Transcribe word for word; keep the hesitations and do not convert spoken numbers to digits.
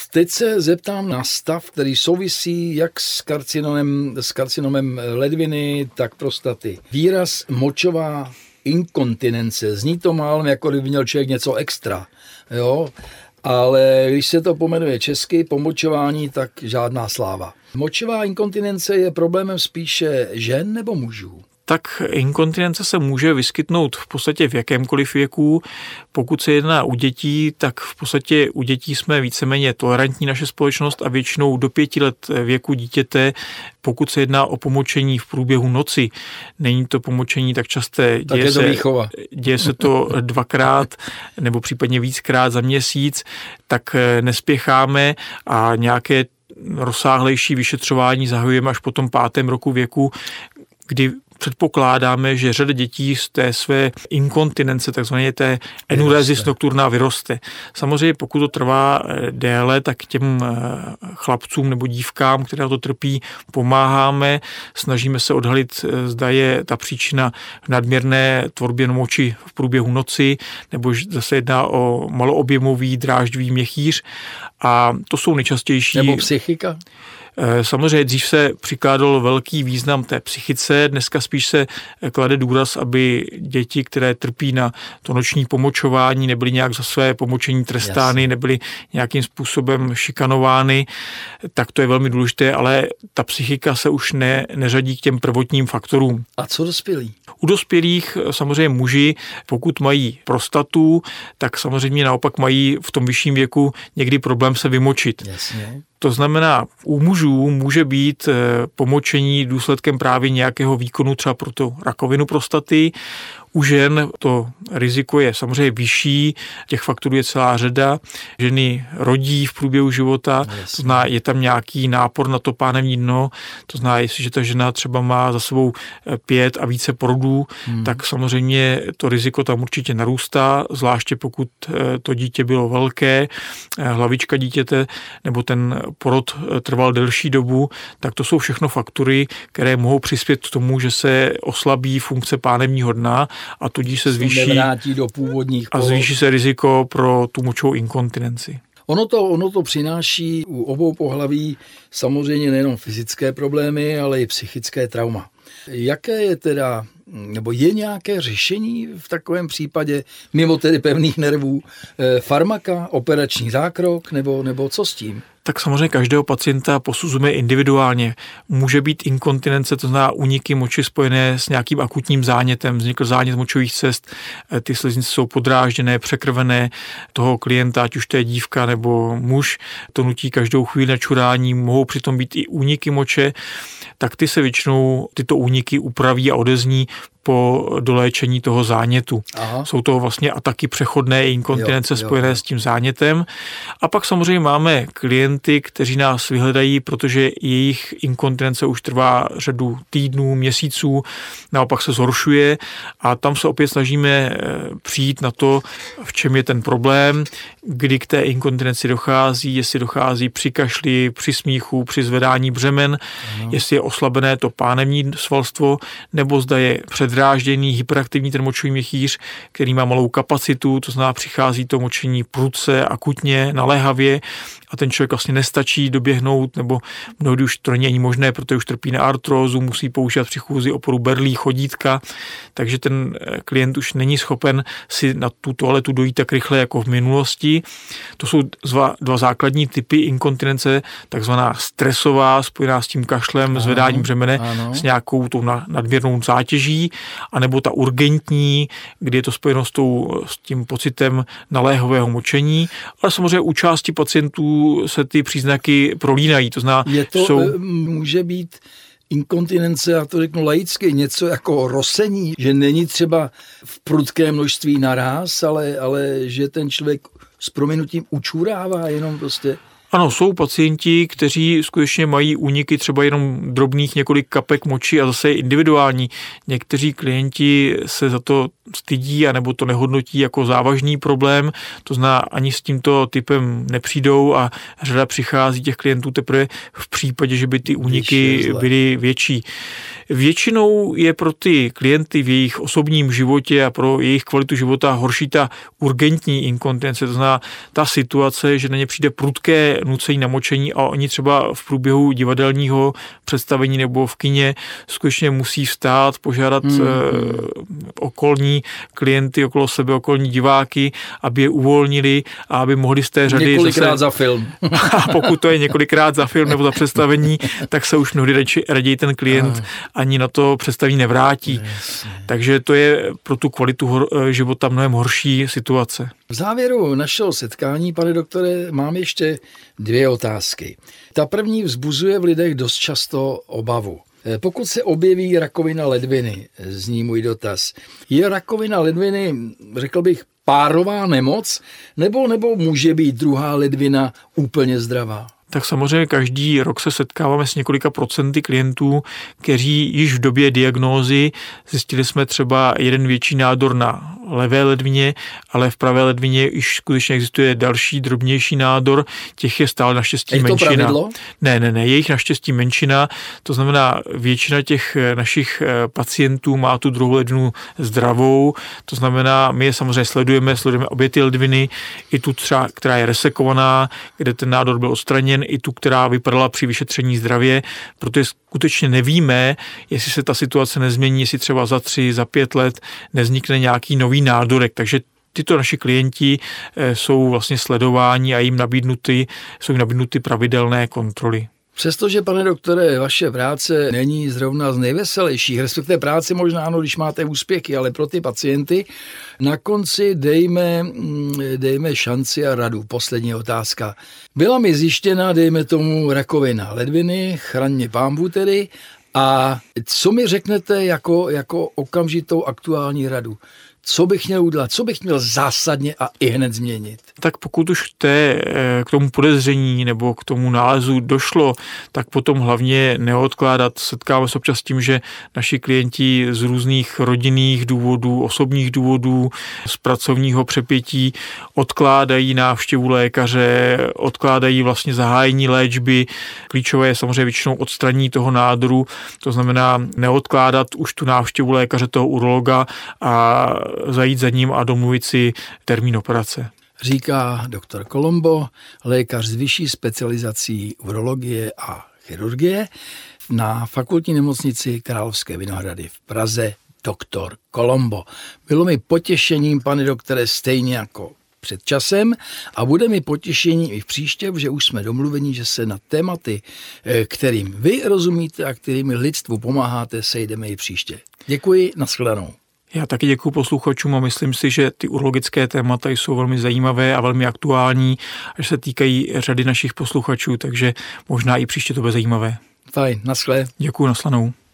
Teď se zeptám na stav, který souvisí jak s karcinomem, s karcinomem ledviny, tak prostaty. Výraz močová inkontinence. Zní to málem, jako kdyby měl člověk něco extra. Jo? Ale když se to pomenuje česky, pomočování, tak žádná sláva. Močová inkontinence je problémem spíše žen nebo mužů? Tak inkontinence se může vyskytnout v podstatě v jakémkoliv věku. Pokud se jedná u dětí, tak v podstatě u dětí jsme víceméně tolerantní naše společnost a většinou do pěti let věku dítěte, pokud se jedná o pomočení v průběhu noci, není to pomočení tak časté, tak děje, se, děje se to dvakrát nebo případně víckrát za měsíc, tak nespěcháme a nějaké rozsáhlejší vyšetřování zahajujeme až po tom pátém roku věku, kdy předpokládáme, že řada dětí z té své inkontinence, takzvané té enuresis nocturna, vyroste. Samozřejmě pokud to trvá déle, tak těm chlapcům nebo dívkám, které to trpí, pomáháme, snažíme se odhalit, zda je ta příčina v nadměrné tvorbě moči v průběhu noci, nebo zase jedná o maloobjemový dráždivý měchýř a to jsou nejčastější. Nebo psychika? Samozřejmě dřív se přikládal velký význam té psychice, dneska spíš se klade důraz, aby děti, které trpí na to noční pomočování, nebyly nějak za své pomočení trestány, yes. nebyly nějakým způsobem šikanovány, tak to je velmi důležité, ale ta psychika se už ne, neřadí k těm prvotním faktorům. A co dospělí? U dospělých samozřejmě muži, pokud mají prostatu, tak samozřejmě naopak mají v tom vyšším věku někdy problém se vymočit. Jasně. To znamená, u mužů může být pomočení důsledkem právě nějakého výkonu třeba pro tu rakovinu prostaty. U žen to riziko je samozřejmě vyšší, těch faktorů je celá řada. Ženy rodí v průběhu života, yes. to znamená, je tam nějaký nápor na to pánevní dno, to znamená, jestliže ta žena třeba má za sebou pět a více porodů, hmm. tak samozřejmě to riziko tam určitě narůstá, zvláště pokud to dítě bylo velké, hlavička dítěte, nebo ten porod trval delší dobu, tak to jsou všechno faktory, které mohou přispět k tomu, že se oslabí funkce pánevního dna a tudíž se zvýší, do původních a zvýší se riziko pro tu močovou inkontinenci. Ono to, ono to přináší u obou pohlaví samozřejmě nejenom fyzické problémy, ale i psychické trauma. Jaké je teda, nebo je nějaké řešení v takovém případě, mimo tedy pevných nervů, farmaka, operační zákrok, nebo, nebo co s tím? Tak samozřejmě každého pacienta posuzujeme individuálně. Může být inkontinence, to znamená úniky moči spojené s nějakým akutním zánětem, vznikl zánět močových cest, ty sliznice jsou podrážděné, překrvené, toho klienta, ať už to je dívka nebo muž, to nutí každou chvíli na čurání, mohou přitom být i úniky moče, tak ty se většinou tyto úniky upraví a odezní po doléčení toho zánětu. Aha. Jsou to vlastně ataky přechodné inkontinence jo, jo, spojené jo. s tím zánětem. A pak samozřejmě máme klienty, kteří nás vyhledají, protože jejich inkontinence už trvá řadu týdnů, měsíců, naopak se zhoršuje a tam se opět snažíme přijít na to, v čem je ten problém, kdy k té inkontinenci dochází, jestli dochází při kašli, při smíchu, při zvedání břemen, ano. jestli je oslabené to pánevní svalstvo, nebo zda je předrážděný hyperaktivní ten močový měchýř, který má malou kapacitu, to znamená přichází to močení prudce, akutně, naléhavě a ten člověk vlastně nestačí doběhnout, nebo mnohdy už to není ani možné, protože už trpí na artrózu, musí používat při chůzi oporu berlí, chodítka, takže ten klient už není schopen si na tu toaletu dojít tak rychle jako v minulosti. To jsou dva, dva základní typy inkontinence, takzvaná stresová, spojená s tím kašlem, ano, zvedáním břemene, ano. s nějakou tou nadměrnou zátěží, anebo ta urgentní, kdy je to spojeno s, tou, s tím pocitem naléhového močení, ale samozřejmě u části pacientů se ty příznaky prolínají. To znamená, je to, jsou... může být inkontinence, já to řeknu laicky, něco jako rosení, že není třeba v prudké množství naráz, ale, ale že ten člověk s prominutím učurává jenom prostě. Ano, jsou pacienti, kteří skutečně mají úniky třeba jenom drobných několik kapek moči a zase individuální. Někteří klienti se za to stydí anebo to nehodnotí jako závažný problém, to znamená ani s tímto typem nepřijdou a řada přichází těch klientů teprve v případě, že by ty úniky byly větší. Většinou je pro ty klienty v jejich osobním životě a pro jejich kvalitu života horší ta urgentní inkontinence, to znamená ta situace, že na ně přijde prudké nucení na močení a oni třeba v průběhu divadelního představení nebo v kině skutečně musí vstát, požádat mm, mm. okolní klienty okolo sebe, okolní diváky, aby je uvolnili a aby mohli z té řady... Několikrát zase, za film. A pokud to je několikrát za film nebo za představení, tak se už mnohdy raději ten klient a. ani na to představení nevrátí. Yes. Takže to je pro tu kvalitu života mnohem horší situace. V závěru našeho setkání, pane doktore, mám ještě dvě otázky. Ta první vzbuzuje v lidech dost často obavu. Pokud se objeví rakovina ledviny, zní můj dotaz, je rakovina ledviny, řekl bych, párová nemoc, nebo, nebo může být druhá ledvina úplně zdravá? Tak samozřejmě každý rok se setkáváme s několika procenty klientů, kteří již v době diagnózy zjistili jsme třeba jeden větší nádor na levé ledvině, ale v pravé ledvině již skutečně existuje další drobnější nádor, těch je stále naštěstí je to menšina. Pravidlo? Ne, ne, ne, je jich naštěstí menšina, to znamená většina těch našich pacientů má tu druhou ledvinu zdravou, to znamená my je samozřejmě sledujeme, sledujeme obě ty ledviny, i tu třeba, která je resekovaná, kde ten nádor byl odstraněn, i tu, která vypadala při vyšetření zdravě, protože skutečně nevíme, jestli se ta situace nezmění, jestli třeba za tři, za pět let nevznikne nějaký nový nádorek, takže tyto naši klienti jsou vlastně sledováni a jim nabídnuty, jsou jim nabídnuty pravidelné kontroly. Přestože, pane doktore, vaše práce není zrovna z nejveselějších, respektive práce možná ano, když máte úspěchy, ale pro ty pacienty, na konci dejme, dejme šanci a radu. Poslední otázka. Byla mi zjištěna, dejme tomu, rakovina ledviny, chraň pánbůh tedy, a co mi řeknete jako, jako okamžitou aktuální radu? Co bych měl udělat? Co bych měl zásadně a i hned změnit? Tak pokud už k, té, k tomu podezření nebo k tomu nálezu došlo, tak potom hlavně neodkládat. Setkáme se občas s tím, že naši klienti z různých rodinných důvodů, osobních důvodů, z pracovního přepětí odkládají návštěvu lékaře, odkládají vlastně zahájení léčby. Klíčové je samozřejmě většinou odstranění toho nádoru, to znamená neodkládat už tu návštěvu lékaře, toho urologa a zajít za ním a domluvit si termín operace. Říká doktor Colombo, lékař s vyšší specializací urologie a chirurgie na Fakultní nemocnici Královské Vinohrady v Praze, doktor Colombo. Bylo mi potěšením, pane doktore, stejně jako před časem a bude mi potěšením i v příště, že už jsme domluveni, že se na tématy, kterým vy rozumíte a kterými lidstvu pomáháte, sejdeme i příště. Děkuji, nashledanou. Já taky děkuji posluchačům a myslím si, že ty urologické témata jsou velmi zajímavé a velmi aktuální, až se týkají řady našich posluchačů, takže možná i příště to bude zajímavé. Fajn, naschle. Děkuji, nashledanou.